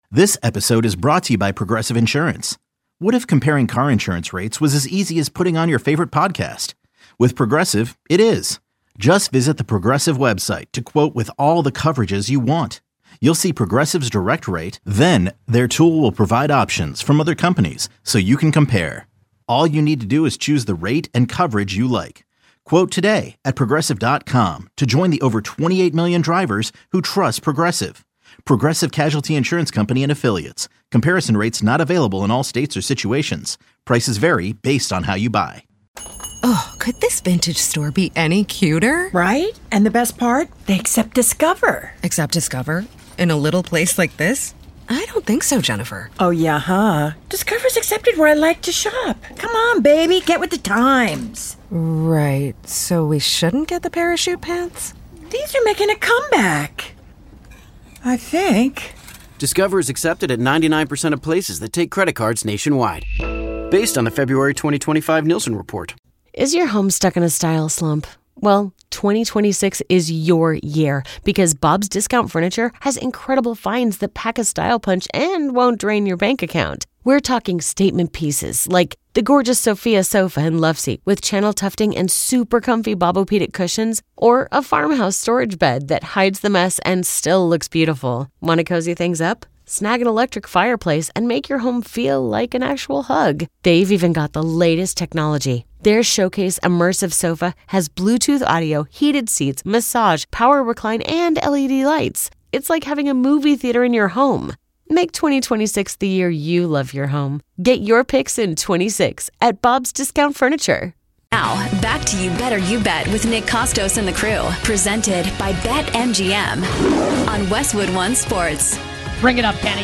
This episode is brought to you by Progressive Insurance. What if comparing car insurance rates was as easy as putting on your favorite podcast? With Progressive, it is. Just visit the Progressive website to quote with all the coverages you want. You'll see Progressive's direct rate, then their tool will provide options from other companies so you can compare. All you need to do is choose the rate and coverage you like. Quote today at Progressive.com to join the over 28 million drivers who trust Progressive. Progressive Casualty Insurance Company and Affiliates. Comparison rates not available in all states or situations. Prices vary based on how you buy. Oh, could this vintage store be any cuter? Right? And the best part? They accept Discover. Accept Discover? In a little place like this? I don't think so, Jennifer. Oh, yeah, huh? Discover's accepted where I like to shop. Come on, baby, get with the times. Right, so we shouldn't get the parachute pants? These are making a comeback. I think. Discover is accepted at 99% of places that take credit cards nationwide. Based on the February 2025 Nielsen report. Is your home stuck in a style slump? Well, 2026 is your year because Bob's Discount Furniture has incredible finds that pack a style punch and won't drain your bank account. We're talking statement pieces like the gorgeous Sophia sofa and love seat with channel tufting and super comfy Bobopedic cushions, or a farmhouse storage bed that hides the mess and still looks beautiful. Want to cozy things up? Snag an electric fireplace and make your home feel like an actual hug. They've even got the latest technology. Their Showcase Immersive Sofa has Bluetooth audio, heated seats, massage, power recline, and LED lights. It's like having a movie theater in your home. Make 2026 the year you love your home. Get your picks in 26 at Bob's Discount Furniture. Now, back to You Better You Bet with Nick Costos and the crew. Presented by BetMGM on Westwood One Sports. Bring it up, Kenny.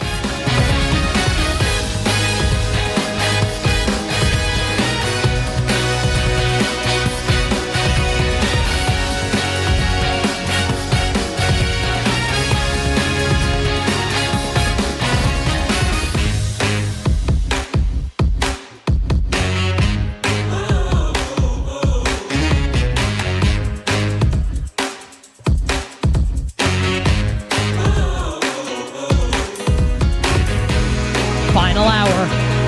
Final hour.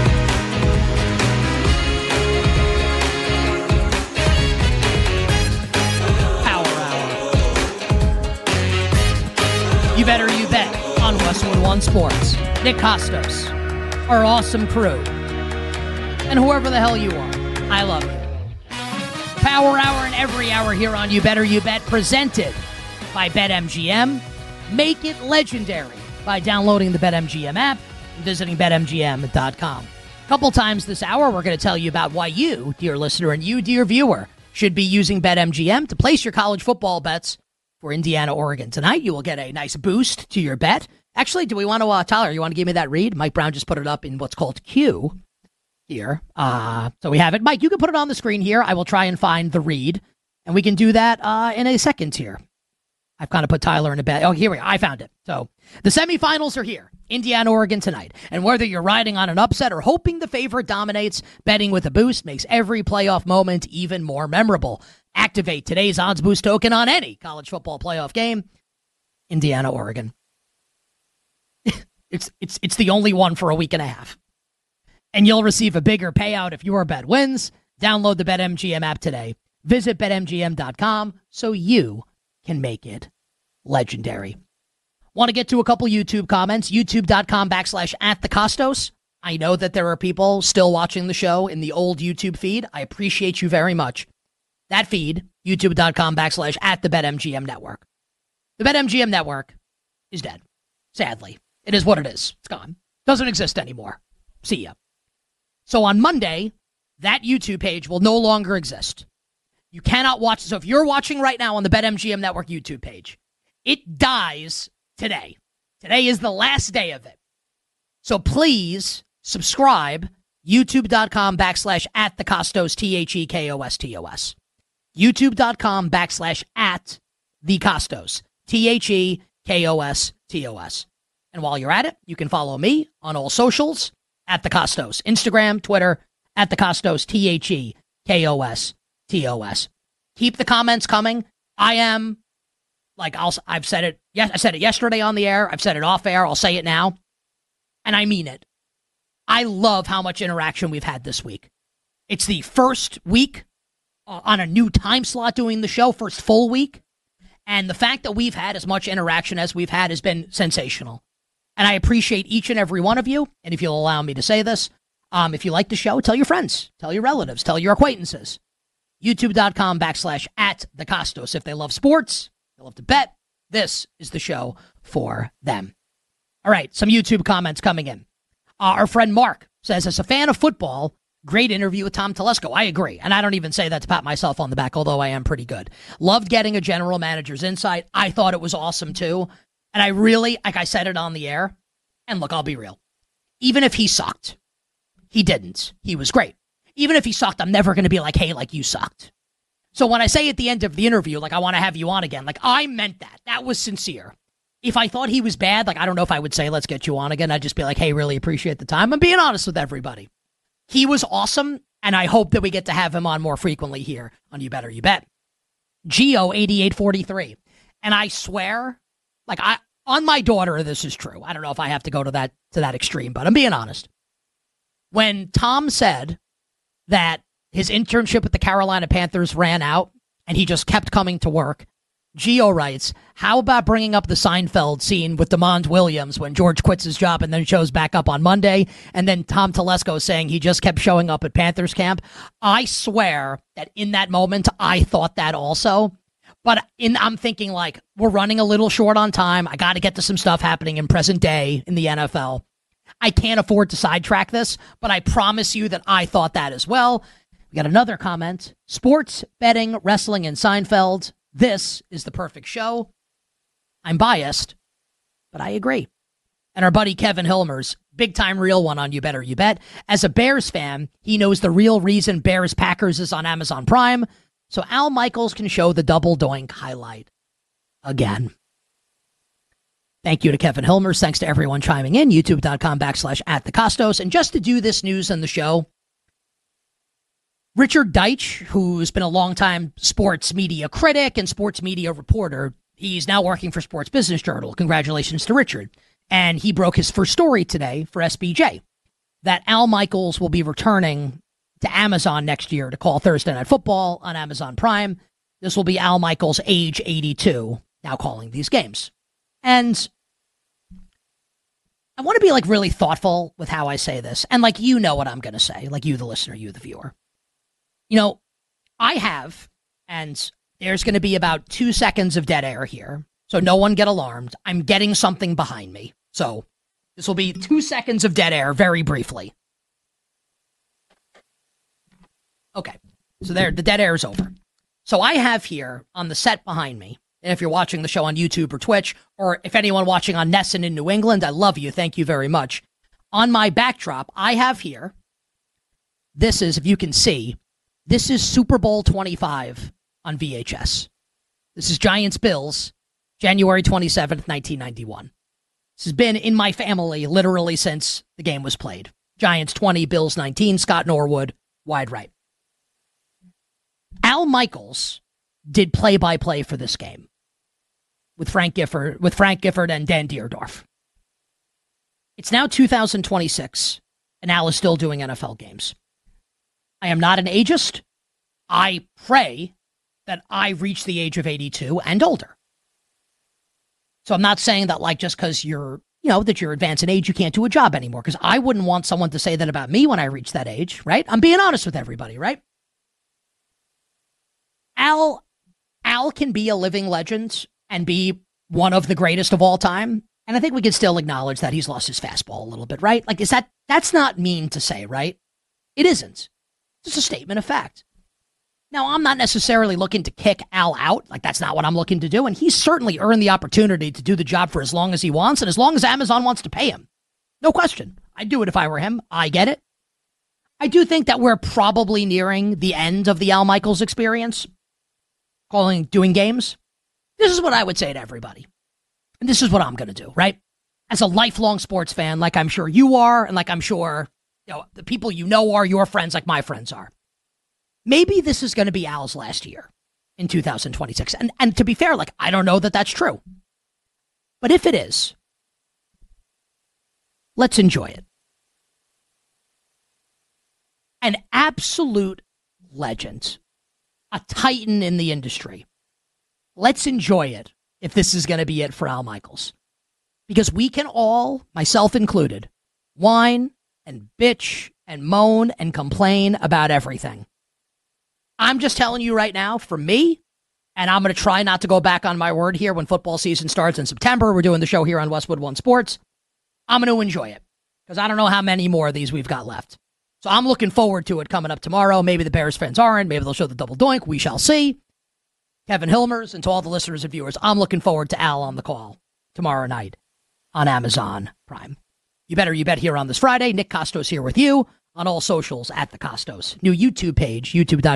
Power hour. You Better You Bet on Westwood One Sports. Nick Costos, our awesome crew, and whoever the hell you are, I love you. Power hour and every hour here on You Better You Bet, presented by BetMGM. Make it legendary by downloading the BetMGM app and visiting BetMGM.com. A couple times this hour, we're going to tell you about why you, dear listener, and you, dear viewer, should be using BetMGM to place your college football bets for Indiana, Oregon. Tonight, you will get a nice boost to your bet. Actually, do we want to, Tyler, you want to give me that read? Mike Brown just put it up in what's called Q here. So we have it. Mike, you can put it on the screen here. I will try and find the read, and we can do that in a second here. I've kind of put Tyler in a bet. Oh, here we go. I found it. So the semifinals are here. Indiana, Oregon tonight. And whether you're riding on an upset or hoping the favorite dominates, betting with a boost makes every playoff moment even more memorable. Activate today's odds boost token on any college football playoff game. Indiana, Oregon. It's the only one for a week and a half. And you'll receive a bigger payout if your bet wins. Download the BetMGM app today. Visit BetMGM.com so you can make it legendary. Want to get to a couple YouTube comments? YouTube.com/@thecostos. I know that there are people still watching the show in the old YouTube feed. I appreciate you very much. That feed, youtube.com/@thebetmgm network. The BetMGM network is dead. Sadly. It is what it is. It's gone. Doesn't exist anymore. See ya. So on Monday, that YouTube page will no longer exist. You cannot watch. So if you're watching right now on the BetMGM Network YouTube page, it dies today. Today is the last day of it. So please subscribe, youtube.com/@thecostos, THEKOSTOS. youtube.com/@thecostos, THEKOSTOS. And while you're at it, you can follow me on all socials, @thecostos, Instagram, Twitter, @thecostos, THEKOSTOS. Keep the comments coming. I am Like I've said it. Yes, I said it yesterday on the air. I've said it off air. I'll say it now. And I mean it. I love how much interaction we've had this week. It's the first week on a new time slot doing the show, first full week. And the fact that we've had as much interaction as we've had has been sensational. And I appreciate each and every one of you. And if you'll allow me to say this, if you like the show, tell your friends, tell your relatives, tell your acquaintances. YouTube.com/@TheCostos. If they love sports, they love to bet, this is the show for them. All right, some YouTube comments coming in. Our friend Mark says, as a fan of football, great interview with Tom Telesco. I agree. And I don't even say that to pat myself on the back, although I am pretty good. Loved getting a general manager's insight. I thought it was awesome, too. And I really, like I said it on the air, and look, I'll be real. Even if he sucked, he didn't. He was great. Even if he sucked, I'm never going to be like, hey, like you sucked. So when I say at the end of the interview, like I want to have you on again, like I meant that. That was sincere. If I thought he was bad, like I don't know if I would say, let's get you on again. I'd just be like, hey, really appreciate the time. I'm being honest with everybody. He was awesome, and I hope that we get to have him on more frequently here on You Better You Bet. Geo8843. And I swear, like on my daughter, this is true. I don't know if I have to go to that extreme, but I'm being honest. When Tom said that his internship with the Carolina Panthers ran out and he just kept coming to work, Geo writes, how about bringing up the Seinfeld scene with DeMond Williams when George quits his job and then shows back up on Monday, and then Tom Telesco saying he just kept showing up at Panthers camp? I swear that in that moment, I thought that also. But I'm thinking, like, we're running a little short on time. I got to get to some stuff happening in present day in the NFL. I can't afford to sidetrack this, but I promise you that I thought that as well. We got another comment. Sports, betting, wrestling, and Seinfeld. This is the perfect show. I'm biased, but I agree. And our buddy Kevin Hilmers, big time real one on You Better You Bet. As a Bears fan, he knows the real reason Bears Packers is on Amazon Prime, so Al Michaels can show the double doink highlight again. Thank you to Kevin Hilmers. Thanks to everyone chiming in. YouTube.com/@TheCostos. And just to do this news on the show, Richard Deitch, who's been a longtime sports media critic and sports media reporter, he's now working for Sports Business Journal. Congratulations to Richard. And he broke his first story today for SBJ, that Al Michaels will be returning to Amazon next year to call Thursday Night Football on Amazon Prime. This will be Al Michaels, age 82, now calling these games. And I want to be like really thoughtful with how I say this. And like, you know what I'm going to say, like you, the listener, you, the viewer. You know, I have, and there's going to be about 2 seconds of dead air here. So no one get alarmed. I'm getting something behind me. So this will be 2 seconds of dead air very briefly. Okay. So there, the dead air is over. So I have here on the set behind me, and if you're watching the show on YouTube or Twitch, or if anyone watching on Nesson in New England, I love you. Thank you very much. On my backdrop, I have here, this is, if you can see, this is Super Bowl 25 on VHS. This is Giants-Bills, January 27th, 1991. This has been in my family literally since the game was played. Giants 20, Bills 19, Scott Norwood, wide right. Al Michaels did play-by-play for this game with Frank Gifford and Dan Dierdorf. It's now 2026, and Al is still doing NFL games. I am not an ageist. I pray that I reach the age of 82 and older. So I'm not saying that, like, just because you're advanced in age, you can't do a job anymore, because I wouldn't want someone to say that about me when I reach that age, right? I'm being honest with everybody, right? Al can be a living legend and be one of the greatest of all time. And I think we can still acknowledge that he's lost his fastball a little bit, right? Like, that's not mean to say, right? It isn't. It's a statement of fact. Now, I'm not necessarily looking to kick Al out. Like, that's not what I'm looking to do. And he's certainly earned the opportunity to do the job for as long as he wants, and as long as Amazon wants to pay him. No question. I'd do it if I were him. I get it. I do think that we're probably nearing the end of the Al Michaels experience, doing games. This is what I would say to everybody. And this is what I'm going to do, right? As a lifelong sports fan, like I'm sure you are, and like I'm sure the people you know are your friends, like my friends are. Maybe this is going to be Al's last year in 2026. And to be fair, like, I don't know that that's true. But if it is, let's enjoy it. An absolute legend, a titan in the industry. Let's enjoy it if this is going to be it for Al Michaels. Because we can all, myself included, whine and bitch and moan and complain about everything. I'm just telling you right now, for me, and I'm going to try not to go back on my word here when football season starts in September. We're doing the show here on Westwood One Sports. I'm going to enjoy it because I don't know how many more of these we've got left. So I'm looking forward to it coming up tomorrow. Maybe the Bears fans aren't. Maybe they'll show the double doink. We shall see. Kevin Hilmers, and to all the listeners and viewers, I'm looking forward to Al on the call tomorrow night on Amazon Prime. You bet here on this Friday. Nick Costos here with you on all socials at The Costos. New YouTube page,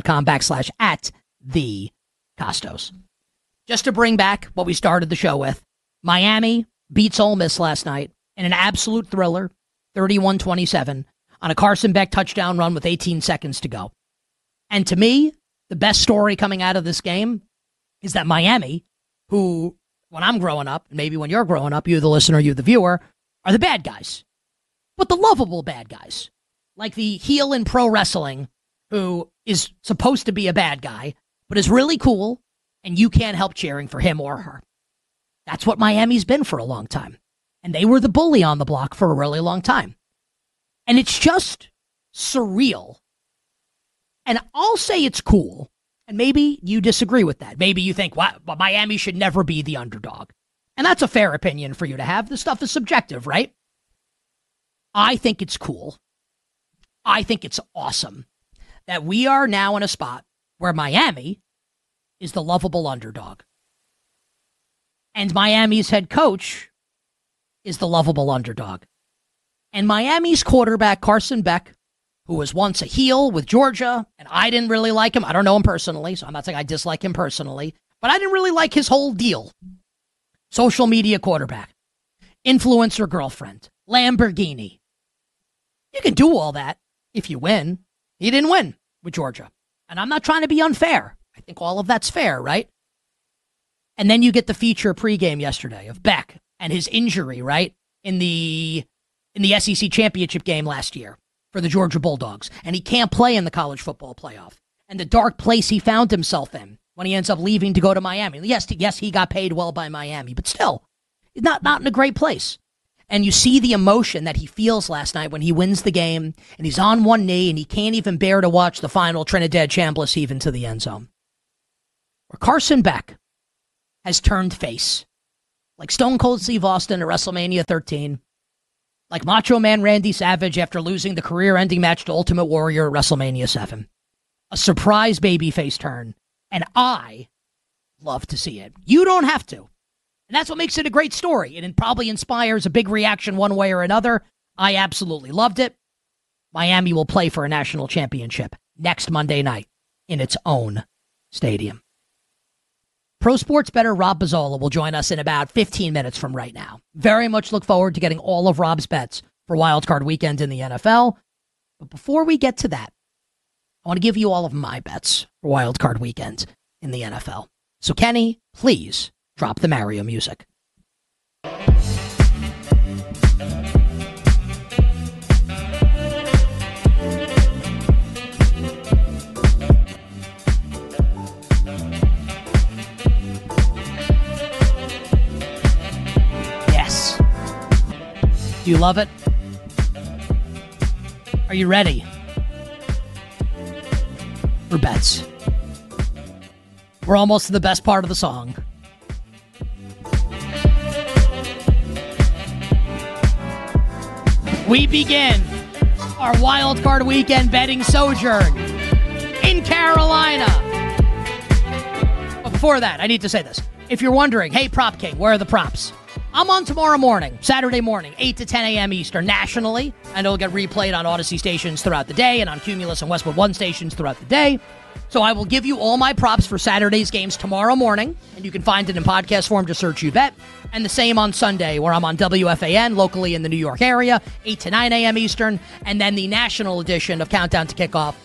youtube.com/@TheCostos. Just to bring back what we started the show with, Miami beats Ole Miss last night in an absolute thriller, 31-27, on a Carson Beck touchdown run with 18 seconds to go. And to me, the best story coming out of this game is that Miami, who, when I'm growing up, and maybe when you're growing up, you the listener, you the viewer, are the bad guys. But the lovable bad guys. Like the heel in pro wrestling who is supposed to be a bad guy, but is really cool, and you can't help cheering for him or her. That's what Miami's been for a long time. And they were the bully on the block for a really long time. And it's just surreal. And I'll say it's cool. And maybe you disagree with that. Maybe you think, well, Miami should never be the underdog. And that's a fair opinion for you to have. This stuff is subjective, right? I think it's cool. I think it's awesome that we are now in a spot where Miami is the lovable underdog. And Miami's head coach is the lovable underdog. And Miami's quarterback, Carson Beck, who was once a heel with Georgia, and I didn't really like him. I don't know him personally, so I'm not saying I dislike him personally, but I didn't really like his whole deal. Social media quarterback, influencer girlfriend, Lamborghini. You can do all that if you win. He didn't win with Georgia. And I'm not trying to be unfair. I think all of that's fair, right? And then you get the feature pregame yesterday of Beck and his injury, right? In the SEC championship game last year for the Georgia Bulldogs. And he can't play in the college football playoff. And the dark place he found himself in when he ends up leaving to go to Miami. Yes, he got paid well by Miami, but still, he's not in a great place. And you see the emotion that he feels last night when he wins the game, and he's on one knee, and he can't even bear to watch the final Trinidad Chambliss heave into the end zone. Where Carson Beck has turned face, like Stone Cold Steve Austin at WrestleMania 13, like Macho Man Randy Savage after losing the career-ending match to Ultimate Warrior at WrestleMania 7. A surprise babyface turn, and I love to see it. You don't have to. And that's what makes it a great story. It probably inspires a big reaction one way or another. I absolutely loved it. Miami will play for a national championship next Monday night in its own stadium. Pro Sports bettor Rob Bazzola will join us in about 15 minutes from right now. Very much look forward to getting all of Rob's bets for Wild Card Weekend in the NFL. But before we get to that, I want to give you all of my bets for Wild Card Weekend in the NFL. So Kenny, please drop the Mario music. Yes. Do you love it? Are you ready for bets? We're almost to the best part of the song. We begin our Wild Card Weekend betting sojourn in Carolina. But before that, I need to say this. If you're wondering, hey, Prop King, where are the props? I'm on tomorrow morning, Saturday morning, 8 to 10 a.m. Eastern nationally. And it'll get replayed on Odyssey stations throughout the day and on Cumulus and Westwood One stations throughout the day. So I will give you all my props for Saturday's games tomorrow morning, and you can find it in podcast form. Just search You Bet. And the same on Sunday, where I'm on WFAN, locally in the New York area, 8 to 9 a.m. Eastern, and then the national edition of Countdown to Kickoff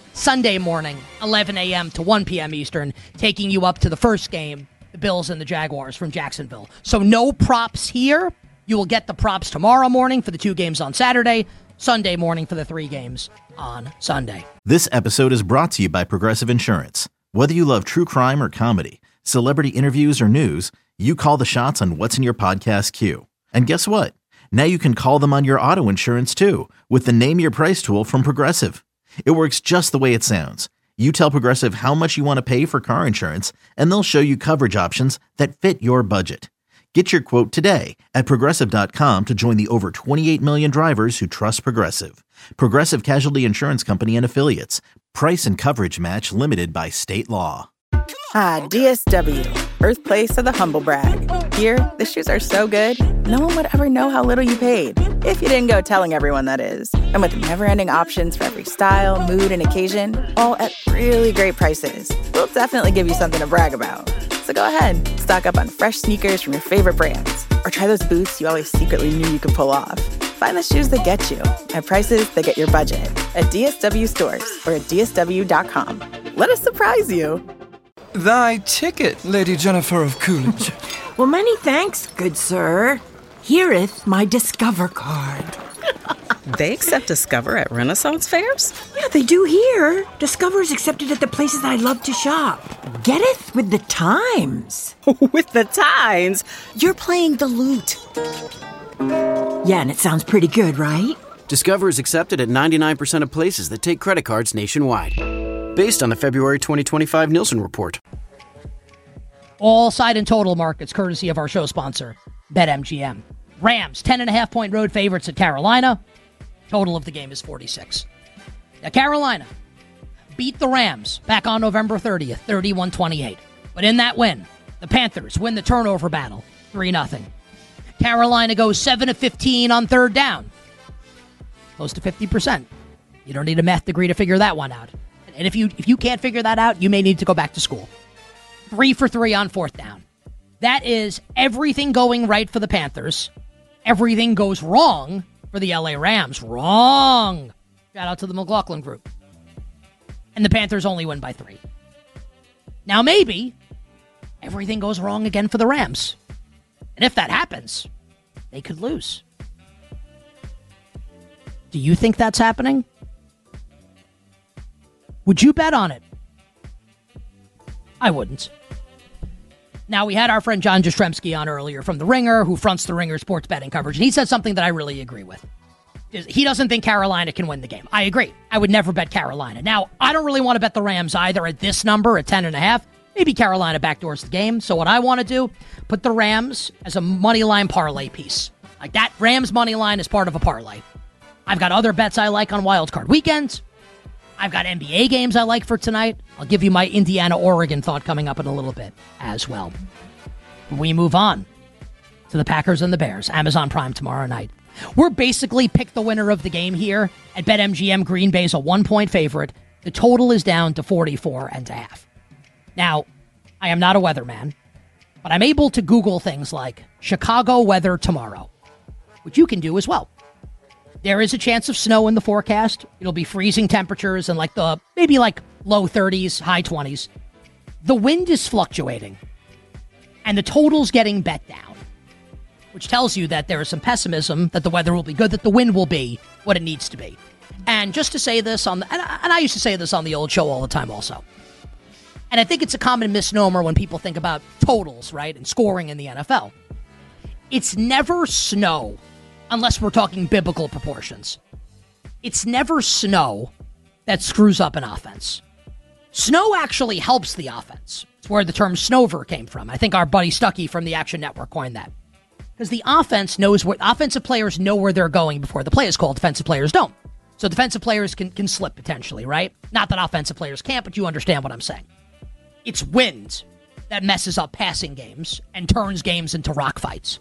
Sunday morning, 11 a.m. to 1 p.m. Eastern, taking you up to the first game, the Bills and the Jaguars from Jacksonville. So no props here. You will get the props tomorrow morning for the 2 games on Saturday, Sunday morning for the 3 games on Sunday. This episode is brought to you by Progressive Insurance. Whether you love true crime or comedy, celebrity interviews or news, you call the shots on what's in your podcast queue. And guess what? Now you can call them on your auto insurance too with the Name Your Price tool from Progressive. It works just the way it sounds. You tell Progressive how much you want to pay for car insurance, and they'll show you coverage options that fit your budget. Get your quote today at Progressive.com to join the over 28 million drivers who trust Progressive. Progressive Casualty Insurance Company and Affiliates. Price and coverage match limited by state law. Ah, DSW, birthplace of the humble brag. Here, the shoes are so good, no one would ever know how little you paid. If you didn't go telling everyone, that is. And with never-ending options for every style, mood, and occasion, all at really great prices, we'll definitely give you something to brag about. So go ahead, stock up on fresh sneakers from your favorite brands, or try those boots you always secretly knew you could pull off. Find the shoes that get you at prices that get your budget at DSW stores or at DSW.com. Let us surprise you. Thy ticket, Lady Jennifer of Coolidge. Well, many thanks, good sir. Here'th my Discover card. They accept Discover at Renaissance fairs? Yeah, they do here. Discover is accepted at the places I love to shop. Getteth with the times. With the times? You're playing the lute. Yeah, and it sounds pretty good, right? Discover is accepted at 99% of places that take credit cards nationwide. Based on the February 2025 Nielsen report. All side and total markets, courtesy of our show sponsor, BetMGM. Rams, 10.5-point road favorites at Carolina. Total of the game is 46. Now, Carolina beat the Rams back on November 30th, 31-28. But in that win, the Panthers win the turnover battle, 3-0. Carolina goes 7 of 15 on third down. Close to 50%. You don't need a math degree to figure that one out. And if you can't figure that out, you may need to go back to school. 3 for 3 on fourth down. That is everything going right for the Panthers. Everything goes wrong for the LA Rams. Wrong. Shout out to the McLaughlin group. And the Panthers only win by 3. Now maybe everything goes wrong again for the Rams. And if that happens, they could lose. Do you think that's happening? Would you bet on it? I wouldn't. Now, we had our friend John Jastrzemski on earlier from The Ringer, who fronts The Ringer sports betting coverage, and he said something that I really agree with. He doesn't think Carolina can win the game. I agree. I would never bet Carolina. Now, I don't really want to bet the Rams either at this number, at 10.5. Maybe Carolina backdoors the game. So what I want to do, put the Rams as a money line parlay piece. Like that Rams money line is part of a parlay. I've got other bets I like on wildcard weekends. I've got NBA games I like for tonight. I'll give you my Indiana-Oregon thought coming up in a little bit as well. We move on to the Packers and the Bears. Amazon Prime tomorrow night. We're basically pick the winner of the game here at BetMGM. Green Bay's a 1-point favorite. The total is down to 44.5. Now, I am not a weatherman, but I'm able to Google things like Chicago weather tomorrow, which you can do as well. There is a chance of snow in the forecast. It'll be freezing temperatures and maybe low 30s, high 20s. The wind is fluctuating, and the total's getting bet down, which tells you that there is some pessimism that the weather will be good, that the wind will be what it needs to be. And just to say this and I used to say this on the old show all the time also. And I think it's a common misnomer when people think about totals, right, and scoring in the NFL. It's never snow, unless we're talking biblical proportions. It's never snow that screws up an offense. Snow actually helps the offense. It's where the term snover came from. I think our buddy Stuckey from the Action Network coined that. Because the offense knows where offensive players know where they're going before the play is called. Defensive players don't. So defensive players can slip potentially, right? Not that offensive players can't, but you understand what I'm saying. It's wind that messes up passing games and turns games into rock fights.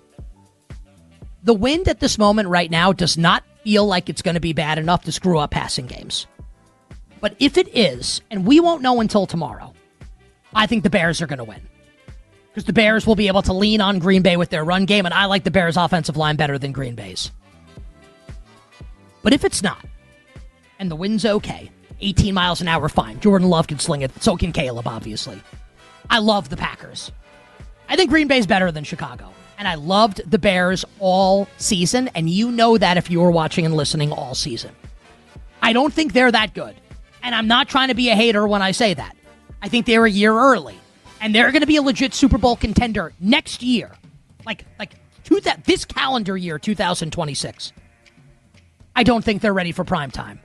The wind at this moment right now does not feel like it's going to be bad enough to screw up passing games. But if it is, and we won't know until tomorrow, I think the Bears are going to win. Because the Bears will be able to lean on Green Bay with their run game, and I like the Bears' offensive line better than Green Bay's. But if it's not, and the wind's okay, 18 miles an hour, fine. Jordan Love can sling it. So can Caleb, obviously. I love the Packers. I think Green Bay's better than Chicago. And I loved the Bears all season, and you know that if you were watching and listening all season. I don't think they're that good. And I'm not trying to be a hater when I say that. I think they're a year early. And they're going to be a legit Super Bowl contender next year. This calendar year, 2026. I don't think they're ready for prime time.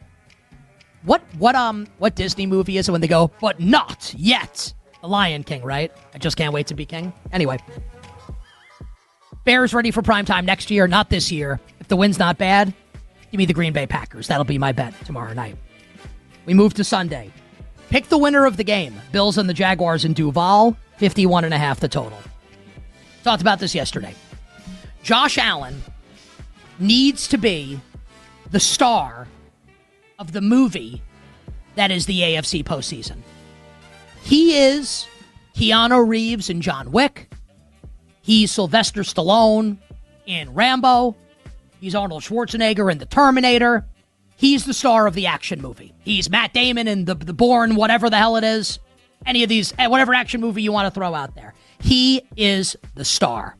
What Disney movie is it when they go, but not yet? The Lion King, right? I just can't wait to be king. Anyway. Bears ready for prime time next year, not this year. If the win's not bad, give me the Green Bay Packers. That'll be my bet tomorrow night. We move to Sunday. Pick the winner of the game. Bills and the Jaguars in Duval, 51.5 the total. Talked about this yesterday. Josh Allen needs to be the star of the movie that is the AFC postseason. He is Keanu Reeves in John Wick. He's Sylvester Stallone in Rambo. He's Arnold Schwarzenegger in The Terminator. He's the star of the action movie. He's Matt Damon in the Bourne, whatever the hell it is. Any of these, whatever action movie you want to throw out there. He is the star.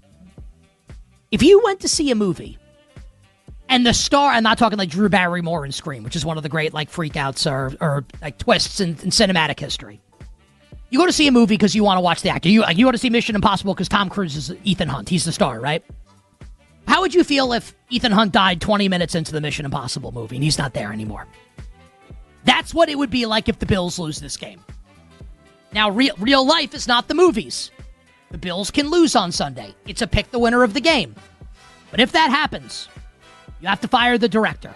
If you went to see a movie and the star, I'm not talking like Drew Barrymore in Scream, which is one of the great like freakouts or like twists in cinematic history. You go to see a movie because you want to watch the actor. You go to see Mission Impossible because Tom Cruise is Ethan Hunt. He's the star, right? How would you feel if Ethan Hunt died 20 minutes into the Mission Impossible movie and he's not there anymore? That's what it would be like if the Bills lose this game. Now, real life is not the movies. The Bills can lose on Sunday. It's a pick the winner of the game. But if that happens, you have to fire the director.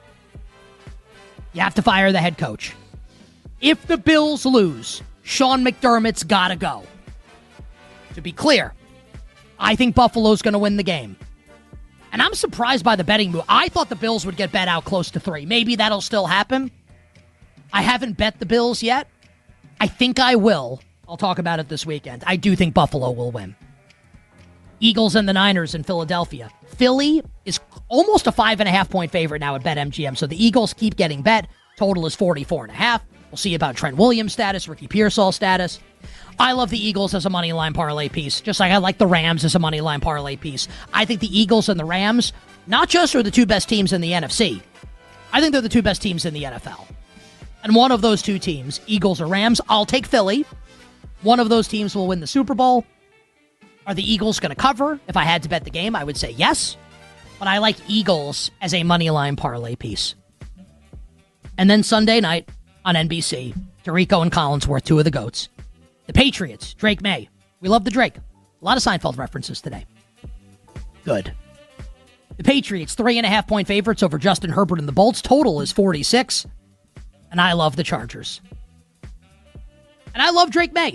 You have to fire the head coach. If the Bills lose, Sean McDermott's got to go. To be clear, I think Buffalo's going to win the game. And I'm surprised by the betting move. I thought the Bills would get bet out close to 3. Maybe that'll still happen. I haven't bet the Bills yet. I think I will. I'll talk about it this weekend. I do think Buffalo will win. Eagles and the Niners in Philadelphia. Philly is almost a 5.5-point favorite now at BetMGM. So the Eagles keep getting bet. Total is 44.5. We'll see about Trent Williams' status, Ricky Pearsall status. I love the Eagles as a money line parlay piece, just like I like the Rams as a money line parlay piece. I think the Eagles and the Rams not just are the two best teams in the NFC. I think they're the two best teams in the NFL. And one of those two teams, Eagles or Rams, I'll take Philly. One of those teams will win the Super Bowl. Are the Eagles going to cover? If I had to bet the game, I would say yes. But I like Eagles as a money line parlay piece. And then Sunday night on NBC, Tirico and Collinsworth, two of the GOATs. The Patriots, Drake May. We love the Drake. A lot of Seinfeld references today. Good. The Patriots, 3.5-point favorites over Justin Herbert and the Bolts. Total is 46. And I love the Chargers. And I love Drake May.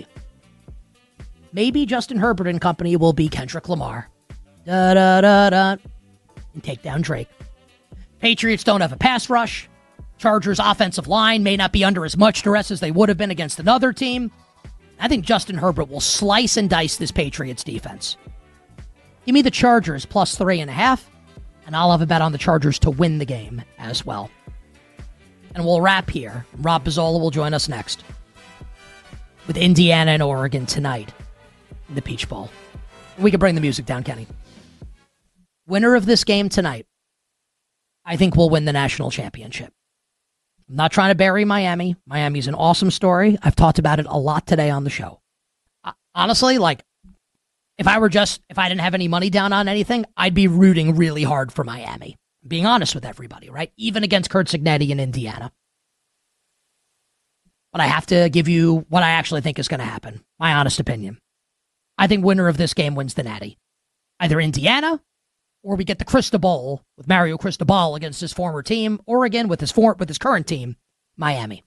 Maybe Justin Herbert and company will be Kendrick Lamar. Da-da-da-da. And take down Drake. Patriots don't have a pass rush. Chargers' offensive line may not be under as much duress as they would have been against another team. I think Justin Herbert will slice and dice this Patriots defense. Give me the Chargers plus 3.5, and I'll have a bet on the Chargers to win the game as well. And we'll wrap here. Rob Pizzola will join us next with Indiana and Oregon tonight in the Peach Bowl. We can bring the music down, Kenny. Winner of this game tonight, I think will win the national championship. I'm not trying to bury Miami. Miami's an awesome story. I've talked about it a lot today on the show. Honestly, if I didn't have any money down on anything, I'd be rooting really hard for Miami. Being honest with everybody, right? Even against Curt Cignetti in Indiana. But I have to give you what I actually think is going to happen. My honest opinion. I think winner of this game wins the Natty. Either Indiana, or we get the Cristobal with Mario Cristobal against his former team, Oregon with his current team, Miami.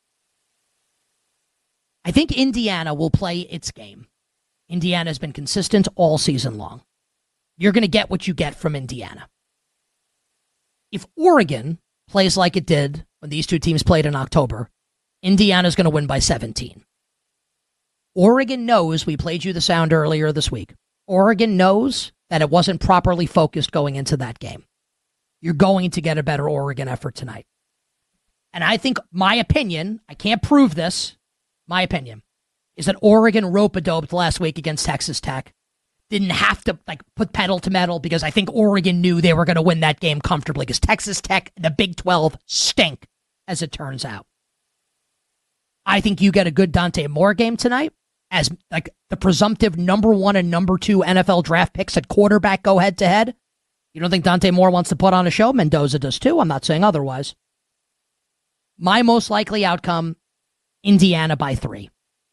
I think Indiana will play its game. Indiana has been consistent all season long. You're going to get what you get from Indiana. If Oregon plays like it did when these two teams played in October, Indiana's going to win by 17. Oregon knows, we played you the sound earlier this week, Oregon knows that it wasn't properly focused going into that game. You're going to get a better Oregon effort tonight. And I think my opinion, I can't prove this, my opinion, is that Oregon rope-a-doped last week against Texas Tech. Didn't have to put pedal to metal because I think Oregon knew they were going to win that game comfortably because Texas Tech, the Big 12, stink, as it turns out. I think you get a good Dante Moore game tonight as the presumptive number 1 and number 2 NFL draft picks at quarterback go head-to-head. You don't think Dante Moore wants to put on a show? Mendoza does too. I'm not saying otherwise. My most likely outcome, Indiana by 3.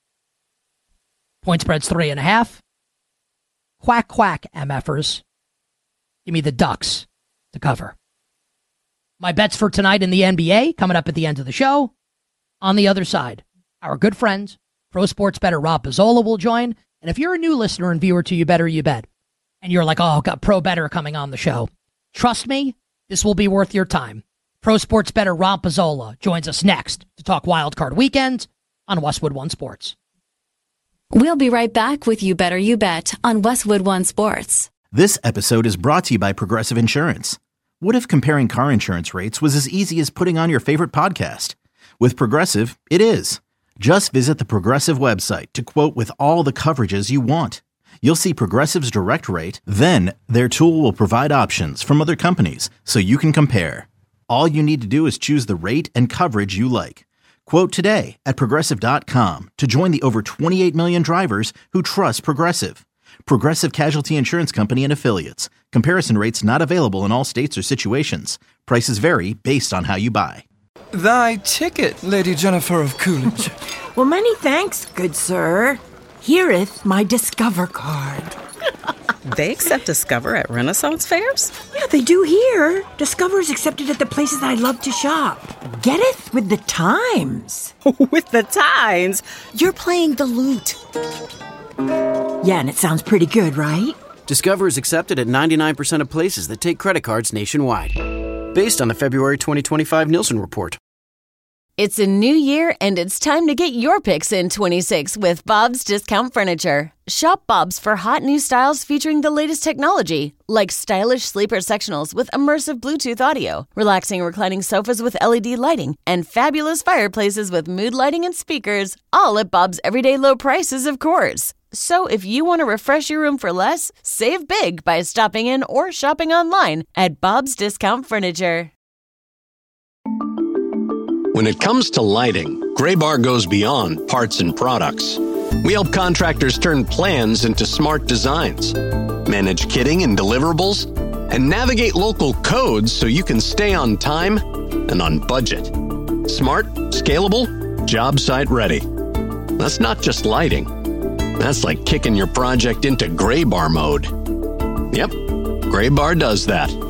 Point spread's 3.5. Quack, quack, MFers. Give me the Ducks to cover. My bets for tonight in the NBA coming up at the end of the show. On the other side, our good friend, pro sports bettor Rob Pizzola will join. And if you're a new listener and viewer to You Better You Bet, and you're like, oh, got pro bettor coming on the show, trust me, this will be worth your time. Pro sports bettor Rob Pizzola joins us next to talk Wild Card Weekend on Westwood One Sports. We'll be right back with You Better You Bet on Westwood One Sports. This episode is brought to you by Progressive Insurance. What if comparing car insurance rates was as easy as putting on your favorite podcast? With Progressive, it is. Just visit the Progressive website to quote with all the coverages you want. You'll see Progressive's direct rate, then their tool will provide options from other companies so you can compare. All you need to do is choose the rate and coverage you like. Quote today at Progressive.com to join the over 28 million drivers who trust Progressive. Progressive Casualty Insurance Company and Affiliates. Comparison rates not available in all states or situations. Prices vary based on how you buy. Thy ticket, Lady Jennifer of Coolidge. Well, many thanks, good sir. Here'th my Discover card. They accept Discover at Renaissance fairs? Yeah, they do here. Discover's accepted at the places I love to shop. Getteth with the times. With the times? You're playing the lute. Yeah, and it sounds pretty good, right? Discover is accepted at 99% of places that take credit cards nationwide. Based on the February 2025 Nielsen report. It's a new year, and it's time to get your picks in 26 with Bob's Discount Furniture. Shop Bob's for hot new styles featuring the latest technology, like stylish sleeper sectionals with immersive Bluetooth audio, relaxing reclining sofas with LED lighting, and fabulous fireplaces with mood lighting and speakers, all at Bob's everyday low prices, of course. So if you want to refresh your room for less, save big by stopping in or shopping online at Bob's Discount Furniture. When it comes to lighting, Graybar goes beyond parts and products. We help contractors turn plans into smart designs, manage kitting and deliverables, and navigate local codes so you can stay on time and on budget. Smart, scalable, job site ready. That's not just lighting. That's like kicking your project into Graybar mode. Yep, Graybar does that.